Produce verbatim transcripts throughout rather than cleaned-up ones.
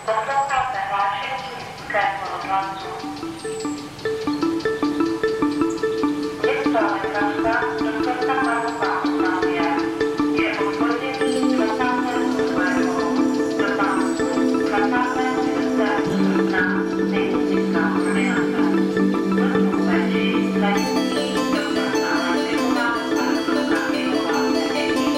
Posloucháte hlášení Českého rozhlasu. Dětská lékařka doktorka Marková Octávia je odbornění dvacátého druhého do pátku dvacátého čtvrtého srpna nejmocnická ordinace. Vrchnou péči zajistí doktorka Marková a doktorka Kejlová Technik.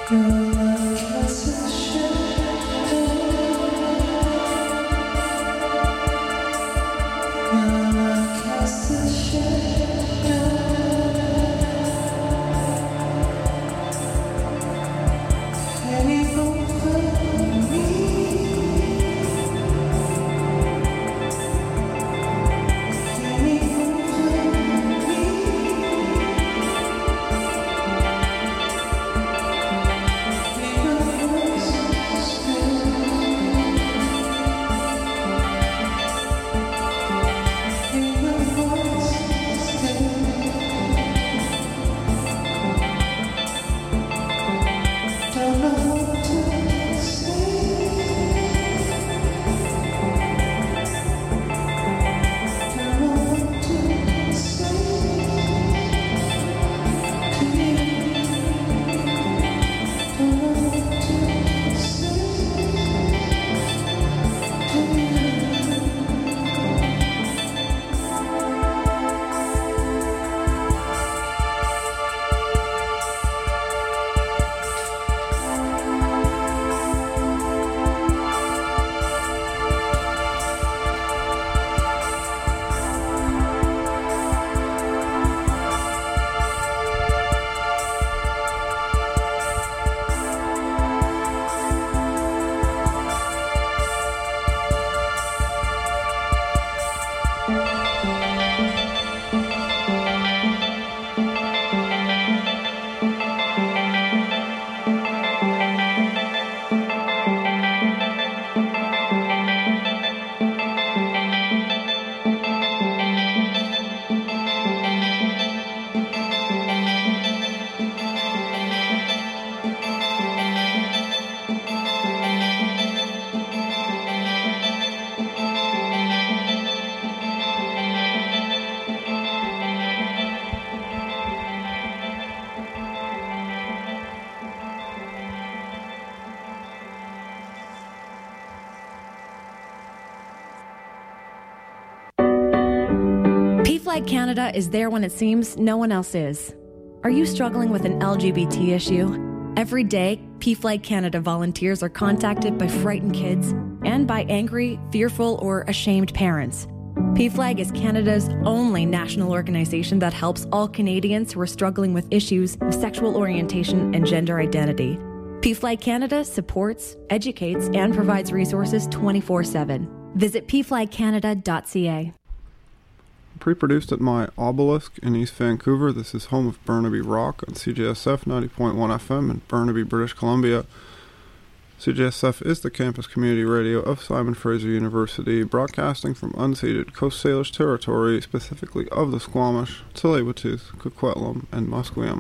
P-Flag Canada is there when it seems no one else is. Are you struggling with an L G B T issue? Every day, P-Flag Canada volunteers are contacted by frightened kids and by angry, fearful, or ashamed parents. P-Flag is Canada's only national organization that helps all Canadians who are struggling with issues of sexual orientation and gender identity. P-Flag Canada supports, educates, and provides resources twenty-four seven. Visit p flag canada dot c a. Pre-produced at my Obelisk in East Vancouver, this is home of Burnaby Rock on C J S F ninety point one F M in Burnaby, British Columbia. C J S F is the campus community radio of Simon Fraser University, broadcasting from unceded Coast Salish territory, specifically of the Squamish, Tsleil-Waututh, Coquitlam, and Musqueam.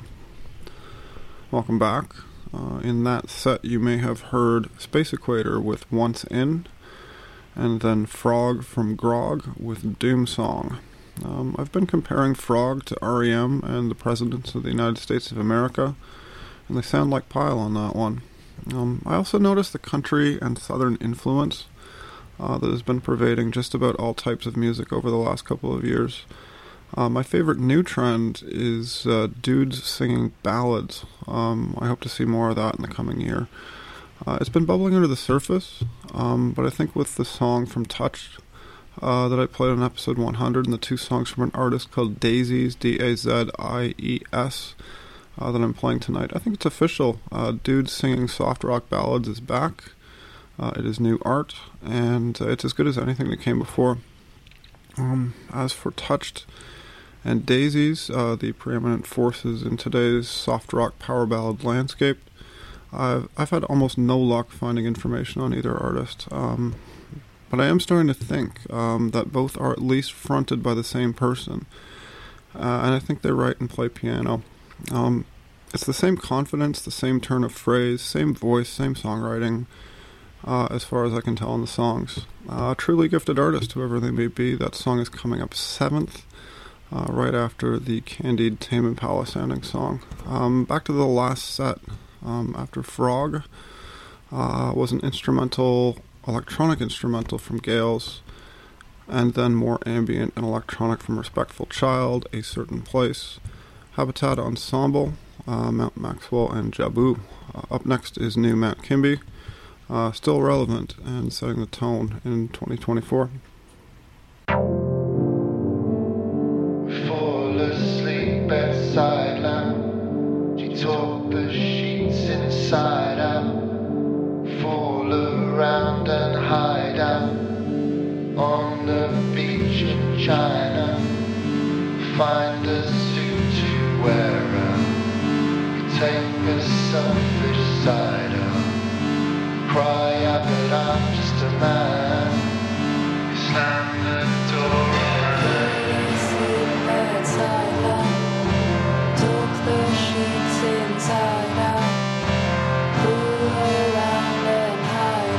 Welcome back. Uh, in that set, you may have heard Space Equator with Once In, and then Frog from Grog with Doom Song. Um, I've been comparing Frog to R E M and the Presidents of the United States of America, and they sound like Pile on that one. Um, I also noticed the country and southern influence uh, that has been pervading just about all types of music over the last couple of years. Uh, my favorite new trend is uh, dudes singing ballads. Um, I hope to see more of that in the coming year. Uh, it's been bubbling under the surface, um, but I think with the song from Touched uh, that I played on episode one hundred and the two songs from an artist called Dazies, D A Z I E S, uh, that I'm playing tonight, I think it's official. Uh, Dudes Singing Soft Rock Ballads is back. Uh, it is new art, and uh, it's as good as anything that came before. Um, as for Touched and Dazies, uh, the preeminent forces in today's soft rock power ballad landscape, I've, I've had almost no luck finding information on either artist, um, but I am starting to think um, that both are at least fronted by the same person, uh, and I think they write and play piano. Um, it's the same confidence, the same turn of phrase, same voice, same songwriting, uh, as far as I can tell in the songs. Uh, truly gifted artist, whoever they may be. That song is coming up seventh, uh, right after the Candied Tame Impala sounding song. Um, back to the last set. Um, after Frog uh, was an instrumental, electronic instrumental from Gales, and then more ambient and electronic from Respectful Child, A Certain Place, Habitat Ensemble, uh, Mount Maxwell, and Jabu. Uh, up next is new Mount Kimby, uh, still relevant and setting the tone in twenty twenty-four. Fall asleep bedside lamp. She tore the sheets inside out. Fall around and hide out on the beach in China. Find a suit to wear out. Take a selfish side out. Cry out that I'm just a man. You slam the door around. Sleep bedside lamp. Took the sheets inside out. Pull around and hide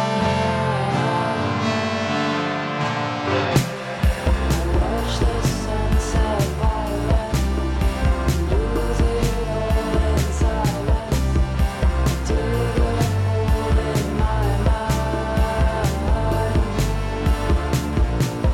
out. Watch the sunset violet. Lose it all in silence. Dig a hole in my mind.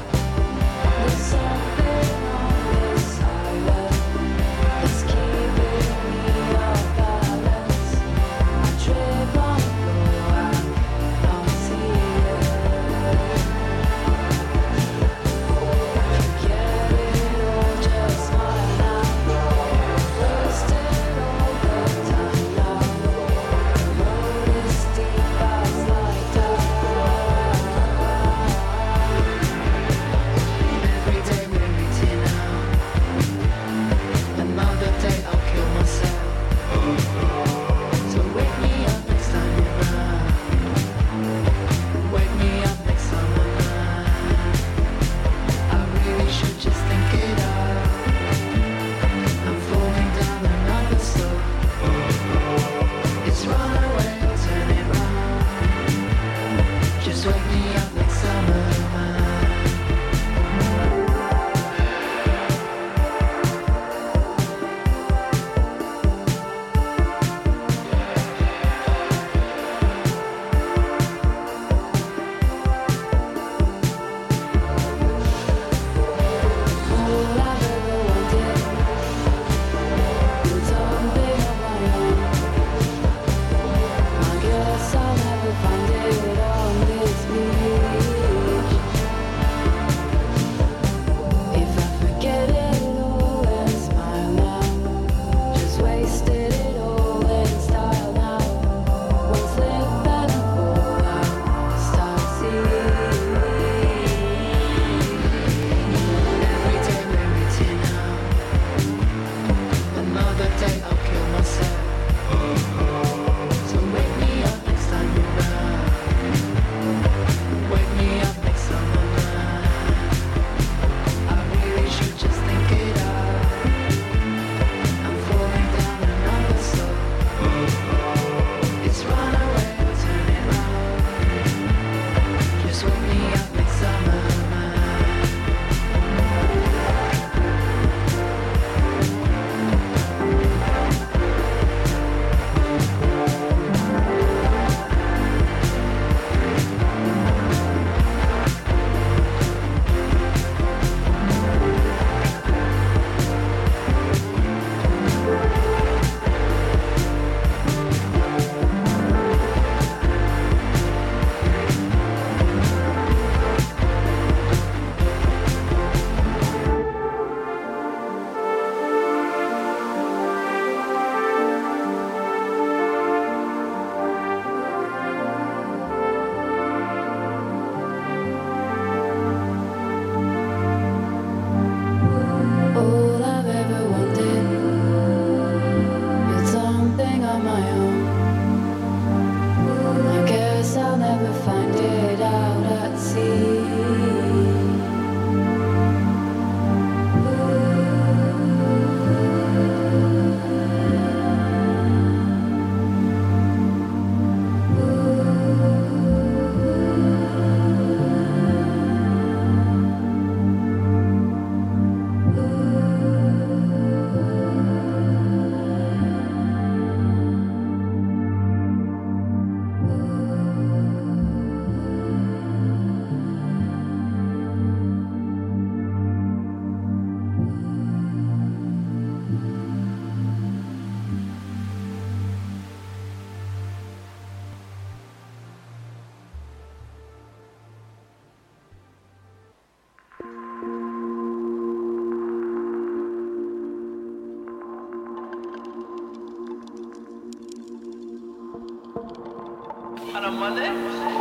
On a Monday?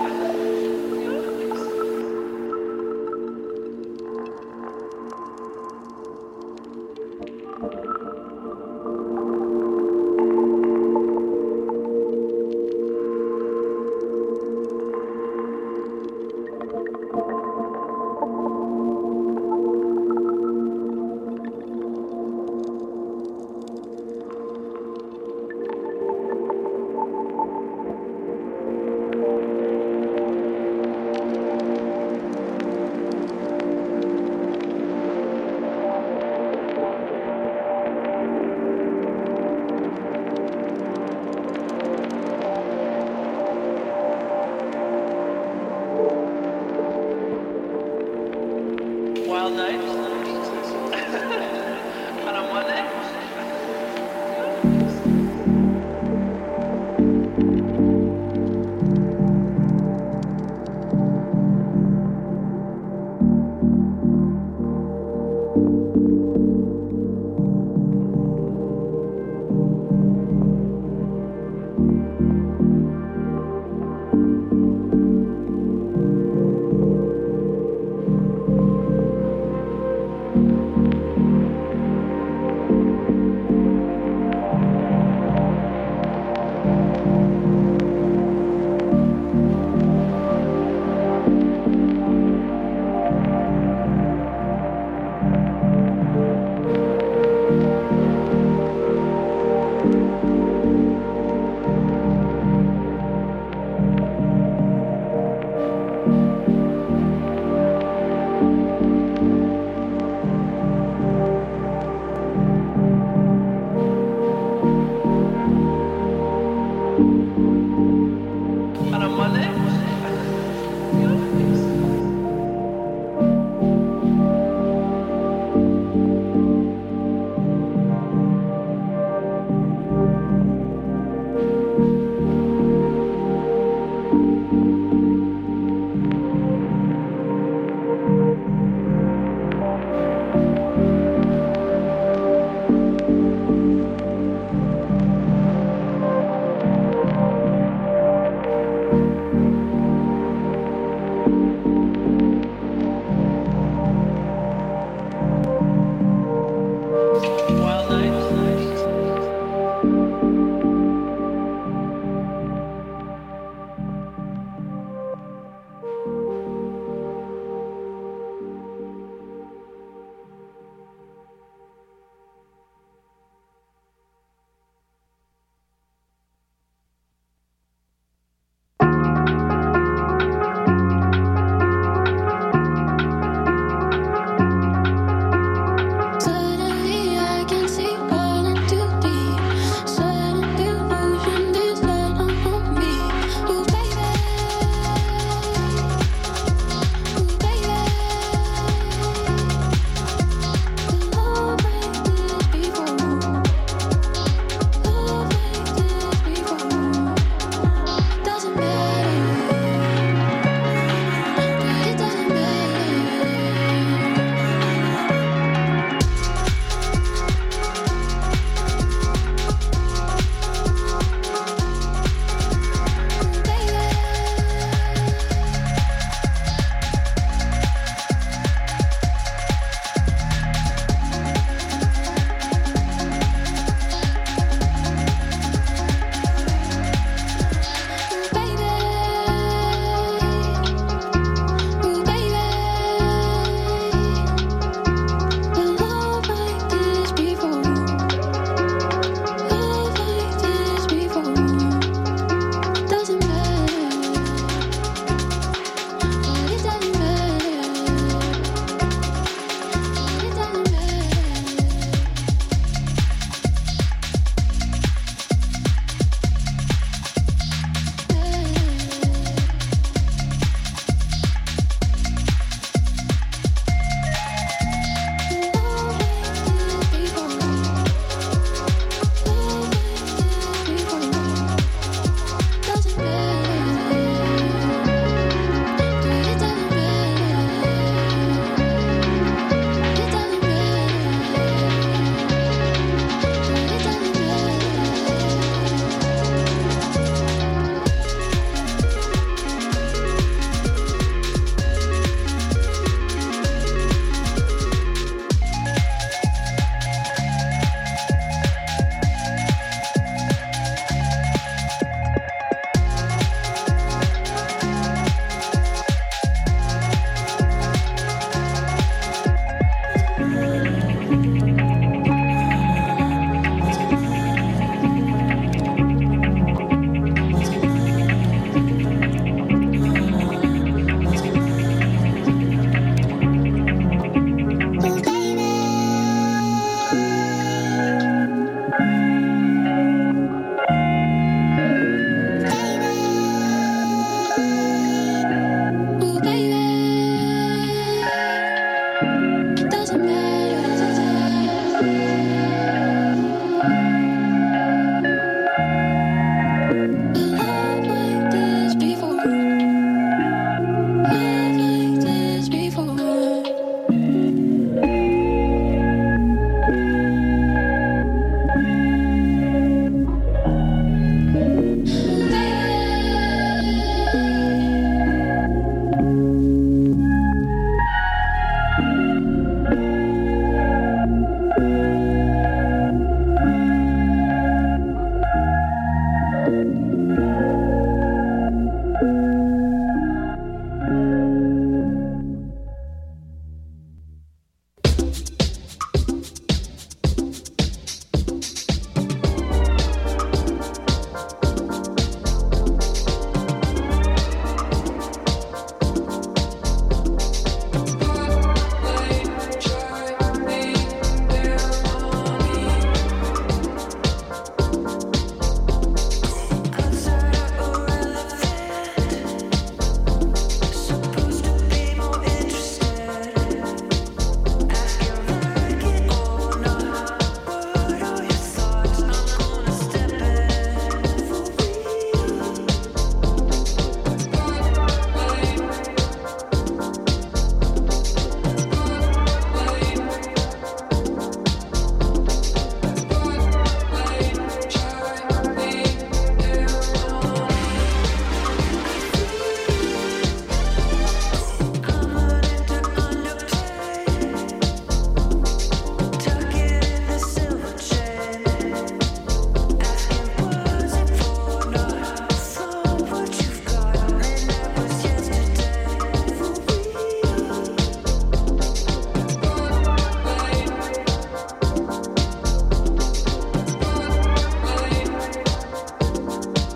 Wild night? On a Monday?